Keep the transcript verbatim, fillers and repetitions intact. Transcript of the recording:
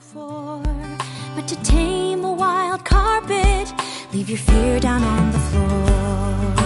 before, but to tame a wild carpet, leave your fear down on the floor.